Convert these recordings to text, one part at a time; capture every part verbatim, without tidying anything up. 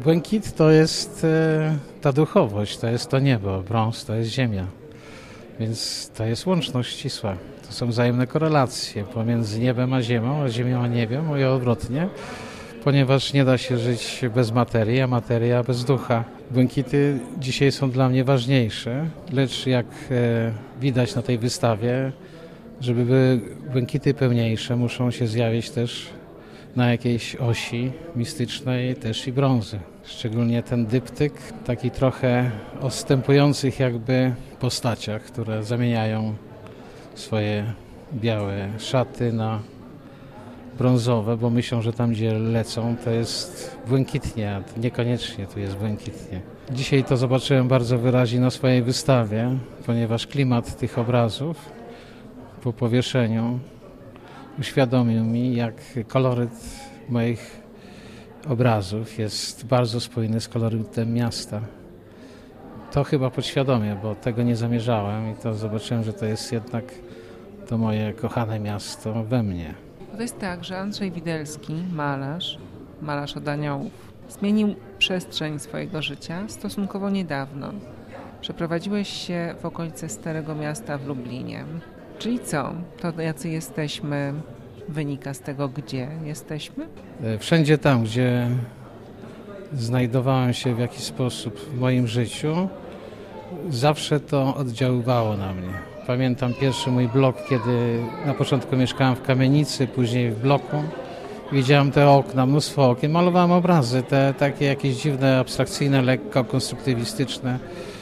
Błękit to jest e, ta duchowość, to jest to niebo, brąz to jest ziemia. Więc to jest łączność ścisła. To są wzajemne korelacje pomiędzy niebem a ziemią, a ziemią a niebem i odwrotnie, ponieważ nie da się żyć bez materii, a materia bez ducha. Błękity dzisiaj są dla mnie ważniejsze, lecz jak e, widać na tej wystawie, żeby były błękity pełniejsze, muszą się zjawić też na jakiejś osi mistycznej też i brązy. Szczególnie ten dyptyk, taki trochę o wstępujących jakby postaciach, które zamieniają swoje białe szaty na brązowe, bo myślą, że tam gdzie lecą to jest błękitnie, a niekoniecznie tu jest błękitnie. Dzisiaj to zobaczyłem bardzo wyraźnie na swojej wystawie, ponieważ klimat tych obrazów po powieszeniu uświadomił mi, jak koloryt moich obrazów jest bardzo spójny z kolorytem miasta. To chyba podświadomie, bo tego nie zamierzałem i to zobaczyłem, że to jest jednak to moje kochane miasto we mnie. To jest tak, że Andrzej Widelski, malarz, malarz od aniołów, zmienił przestrzeń swojego życia stosunkowo niedawno. Przeprowadziłeś się w okolice Starego Miasta w Lublinie. Czyli co? To jacy jesteśmy wynika z tego, gdzie jesteśmy? Wszędzie tam, gdzie znajdowałem się w jakiś sposób w moim życiu, zawsze to oddziaływało na mnie. Pamiętam pierwszy mój blok, kiedy na początku mieszkałem w kamienicy, później w bloku. Widziałem te okna, mnóstwo okien, malowałem obrazy, te takie jakieś dziwne, abstrakcyjne, lekko konstruktywistyczne,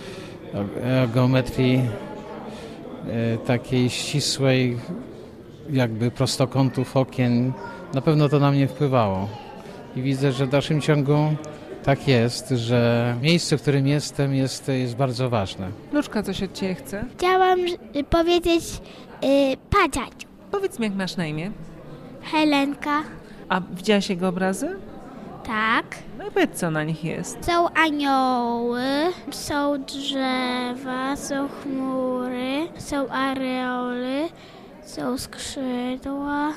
o geometrii takiej ścisłej, jakby prostokątów okien. Na pewno to na mnie wpływało. I widzę, że w dalszym ciągu tak jest, że miejsce, w którym jestem, jest, jest bardzo ważne. Luczka, coś od Ciebie chce? Chciałam y, powiedzieć y, padziać. Powiedz mi, jak masz na imię? Helenka. A widziałaś jego obrazy? Tak. No i powiedz, co na nich jest. Są anioły, są drzewa, są chmury, są areoly, są skrzydła.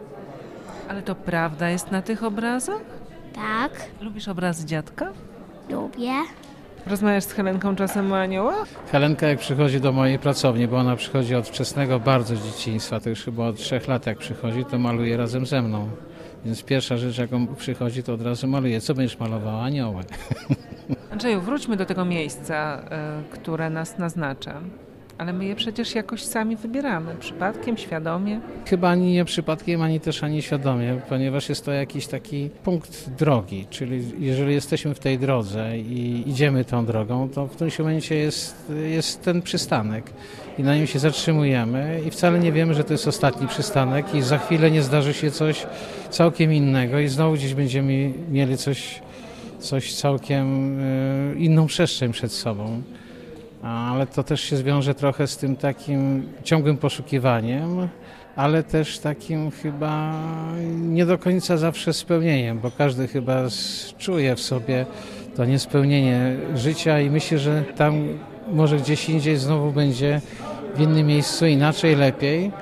Ale to prawda jest na tych obrazach? Tak, Lubisz obrazy dziadka? lubię. Rozmawiasz z Helenką czasem o aniołach? Helenka jak przychodzi do mojej pracowni, bo ona przychodzi od wczesnego bardzo dzieciństwa, to już chyba od trzech lat jak przychodzi, to maluje razem ze mną. Więc pierwsza rzecz, jaką przychodzi, to od razu maluje. Co będziesz malowała? Anioły. Andrzeju, wróćmy do tego miejsca, y, które nas naznacza. Ale my je przecież jakoś sami wybieramy. Przypadkiem, świadomie. Chyba ani nie przypadkiem, ani też ani świadomie, ponieważ jest to jakiś taki punkt drogi, czyli jeżeli jesteśmy w tej drodze i idziemy tą drogą, to w którymś momencie jest, jest ten przystanek i na nim się zatrzymujemy i wcale nie wiemy, że to jest ostatni przystanek i za chwilę nie zdarzy się coś całkiem innego i znowu gdzieś będziemy mieli coś, coś całkiem y, inną przestrzeń przed sobą. Ale to też się wiąże trochę z tym takim ciągłym poszukiwaniem, ale też takim chyba nie do końca zawsze spełnieniem, bo każdy chyba czuje w sobie to niespełnienie życia i myśli, że tam może gdzieś indziej znowu będzie w innym miejscu inaczej, lepiej.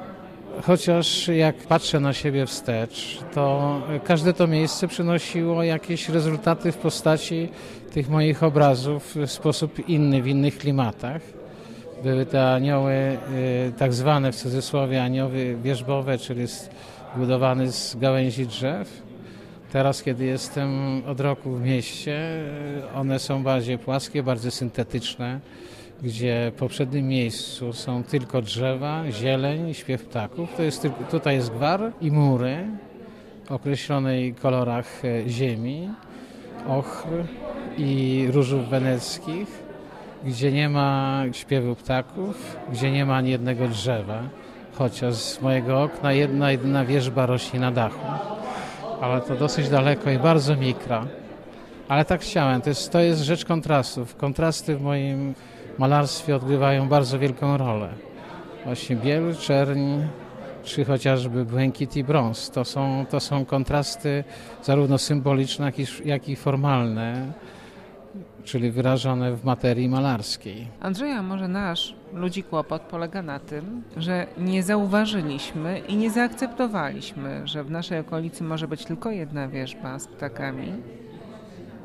Chociaż jak patrzę na siebie wstecz, to każde to miejsce przynosiło jakieś rezultaty w postaci tych moich obrazów w sposób inny, w innych klimatach. Były te anioły, tak zwane w cudzysłowie anioły wierzbowe, czyli zbudowane z gałęzi drzew. Teraz, kiedy jestem od roku w mieście, one są bardziej płaskie, bardziej syntetyczne, gdzie w poprzednim miejscu są tylko drzewa, zieleń, śpiew ptaków. To jest tylko, tutaj jest gwar i mury określonej kolorach ziemi, ochr i różów weneckich, gdzie nie ma śpiewu ptaków, gdzie nie ma ani jednego drzewa, chociaż z mojego okna jedna jedyna wierzba rośnie na dachu. Ale to dosyć daleko i bardzo mikra. Ale tak chciałem, to jest, to jest rzecz kontrastów. Kontrasty w moim malarstwie odgrywają bardzo wielką rolę. Właśnie biel, czerń, czy chociażby błękit i brąz. To są, to są kontrasty zarówno symboliczne, jak i, jak i formalne, czyli wyrażone w materii malarskiej. Andrzeja, może nasz ludzi kłopot polega na tym, że nie zauważyliśmy i nie zaakceptowaliśmy, że w naszej okolicy może być tylko jedna wierzba z ptakami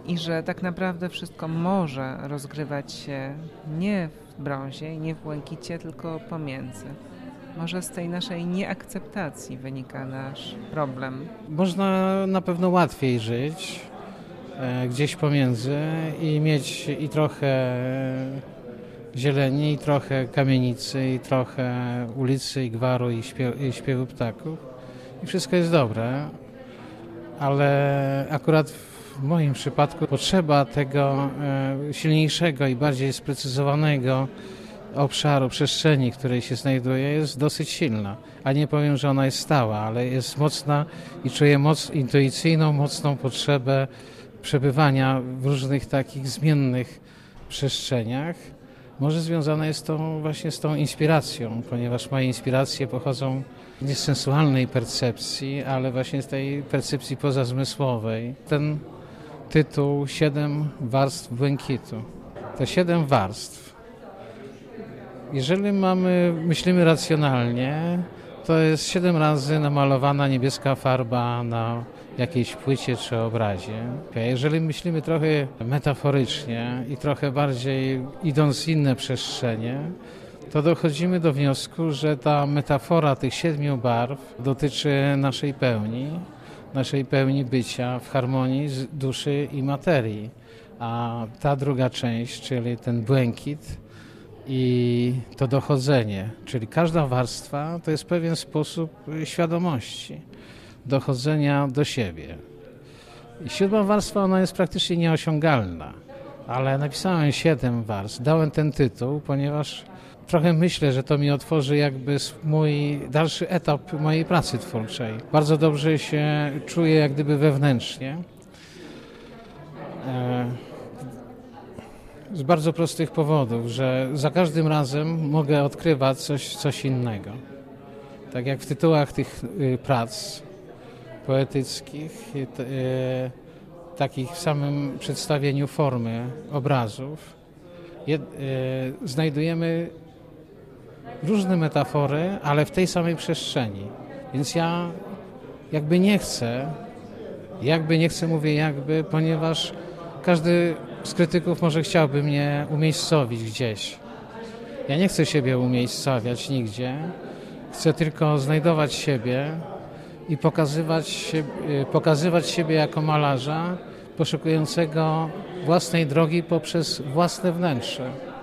i że tak naprawdę wszystko może rozgrywać się nie w brązie i nie w błękicie, tylko pomiędzy. Może z tej naszej nieakceptacji wynika nasz problem. Można na pewno łatwiej żyć e, gdzieś pomiędzy i mieć i trochę zieleni, i trochę kamienicy, i trochę ulicy, i gwaru, i, śpiew, i śpiewu ptaków. I wszystko jest dobre, ale akurat w moim przypadku potrzeba tego e, silniejszego i bardziej sprecyzowanego obszaru, przestrzeni, w której się znajduje, jest dosyć silna. A nie powiem, że ona jest stała, ale jest mocna i czuję moc, intuicyjną, mocną potrzebę przebywania w różnych takich zmiennych przestrzeniach. Może związane jest to właśnie z tą inspiracją, ponieważ moje inspiracje pochodzą nie z sensualnej percepcji, ale właśnie z tej percepcji pozazmysłowej. Ten tytuł Siedem warstw błękitu. Te siedem warstw. Jeżeli mamy, myślimy racjonalnie, to jest siedem razy namalowana niebieska farba na jakiejś płycie czy obrazie. Jeżeli myślimy trochę metaforycznie i trochę bardziej idąc w inne przestrzenie, to dochodzimy do wniosku, że ta metafora tych siedmiu barw dotyczy naszej pełni, naszej pełni bycia w harmonii z duszy i materii. A ta druga część, czyli ten błękit i to dochodzenie, czyli każda warstwa to jest pewien sposób świadomości, dochodzenia do siebie. I siódma warstwa, ona jest praktycznie nieosiągalna, ale napisałem siedem warstw, dałem ten tytuł, ponieważ trochę myślę, że to mi otworzy jakby mój dalszy etap mojej pracy twórczej. Bardzo dobrze się czuję jak gdyby wewnętrznie. Z bardzo prostych powodów, że za każdym razem mogę odkrywać coś, coś innego. Tak jak w tytułach tych prac poetyckich, takich w samym przedstawieniu formy obrazów, znajdujemy różne metafory, ale w tej samej przestrzeni. Więc ja jakby nie chcę, jakby nie chcę, mówię jakby, ponieważ każdy z krytyków może chciałby mnie umiejscowić gdzieś. Ja nie chcę siebie umiejscowiać nigdzie. Chcę tylko znajdować siebie i pokazywać, się, pokazywać siebie jako malarza poszukującego własnej drogi poprzez własne wnętrze.